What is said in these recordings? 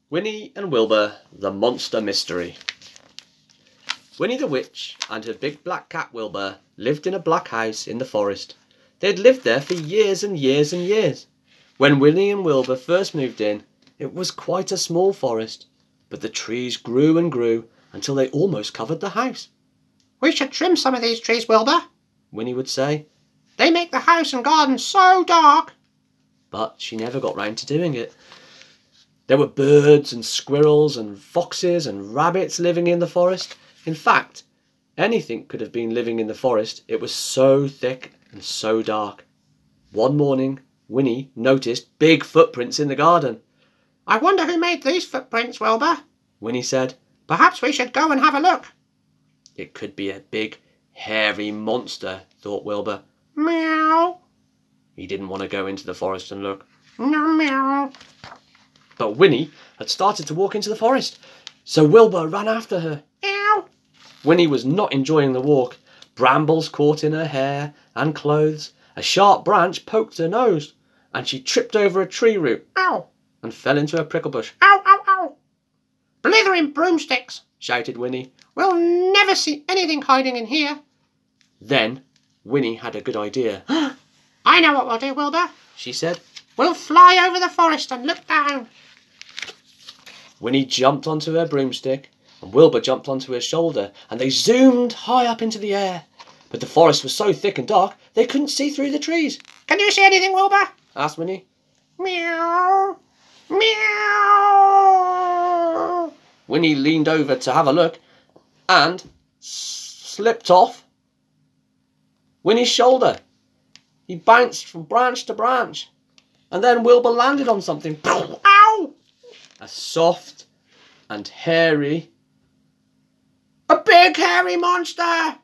Winnie and Wilbur, the Monster Mystery. Winnie the Witch and her big black cat Wilbur lived in a black house in the forest. They had lived there for years and years and years. When Winnie and Wilbur first moved in, it was quite a small forest, but the trees grew and grew until they almost covered the house. "We should trim some of these trees, Wilbur," Winnie would say. "They make the house and garden so dark." But she never got round to doing it. There were birds and squirrels and foxes and rabbits living in the forest. In fact, anything could have been living in the forest. It was so thick and so dark. One morning, Winnie noticed big footprints in the garden. "I wonder who made these footprints, Wilbur," Winnie said. "Perhaps we should go and have a look." It could be a big, hairy monster, thought Wilbur. Meow. He didn't want to go into the forest and look. Meow, meow. But Winnie had started to walk into the forest, so Wilbur ran after her. Meow. Winnie was not enjoying the walk. Brambles caught in her hair and clothes. A sharp branch poked her nose, and she tripped over a tree root. Ow. And fell into a prickle bush. Ow, ow, ow. "Blithering broomsticks," shouted Winnie. "We'll never see anything hiding in here." Then Winnie had a good idea. "I know what we'll do, Wilbur," she said. "We'll fly over the forest and look down." Winnie jumped onto her broomstick, and Wilbur jumped onto her shoulder, and they zoomed high up into the air. But the forest was so thick and dark, they couldn't see through the trees. "Can you see anything, Wilbur?" asked Winnie. Meow. Meow. Winnie leaned over to have a look, and slipped off Winnie's shoulder. He bounced from branch to branch, and then Wilbur landed on something. Ow! A soft and hairy... "A big hairy monster!"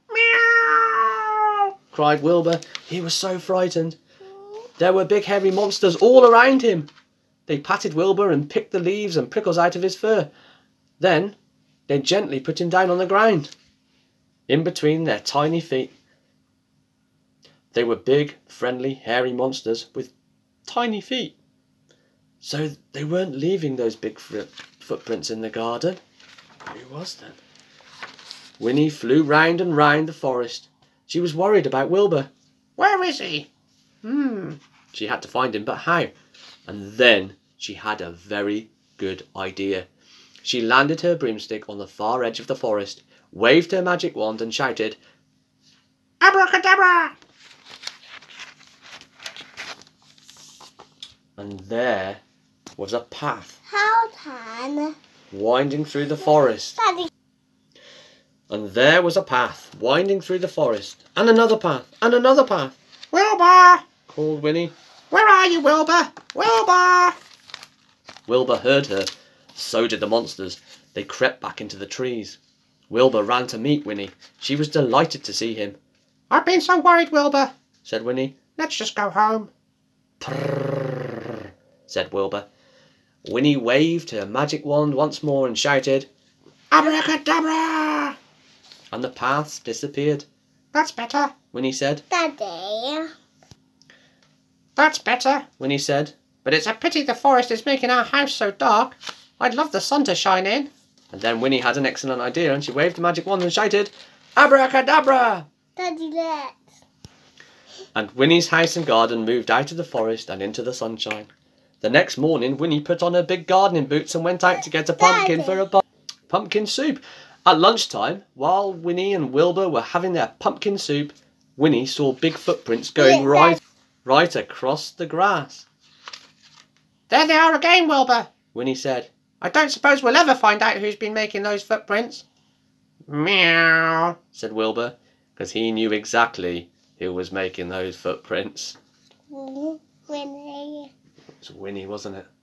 Meow! cried Wilbur. He was so frightened. There were big hairy monsters all around him. They patted Wilbur and picked the leaves and prickles out of his fur. Then they gently put him down on the ground, in between their tiny feet. They were big, friendly, hairy monsters with tiny feet. So they weren't leaving those big footprints in the garden. Who was that? Winnie flew round and round the forest. She was worried about Wilbur. "Where is he?" She had to find him, but how? And then she had a very good idea. She landed her broomstick on the far edge of the forest, waved her magic wand and shouted, "Abracadabra!" And there was a path Winding through the forest. Daddy. And there was a path winding through the forest, and another path, and another path. "Wilbur! Called Winnie. Where are you, Wilbur? Wilbur!" Wilbur heard her. So did the monsters. They crept back into the trees. Wilbur ran to meet Winnie. She was delighted to see him. "I've been so worried, Wilbur. Said Winnie. Let's just go home." Prrrr, said Wilbur. Winnie waved her magic wand once more and shouted, "Abracadabra!" and the paths disappeared. "That's better," Winnie said. Daddy. "That's better. Winnie said. But it's a pity the forest is making our house so dark. I'd love the sun to shine in." And then Winnie had an excellent idea, and she waved the magic wand and shouted, "Abracadabra!" Daddy, let's. And Winnie's house and garden moved out of the forest and into the sunshine. The next morning, Winnie put on her big gardening boots and went out to get a pumpkin for a pumpkin soup. At lunchtime, while Winnie and Wilbur were having their pumpkin soup, Winnie saw big footprints going right across the grass. "There they are again, Wilbur," Winnie said. "I don't suppose we'll ever find out who's been making those footprints." "Meow," said Wilbur, because he knew exactly who was making those footprints. Winnie. It was Winnie, wasn't it?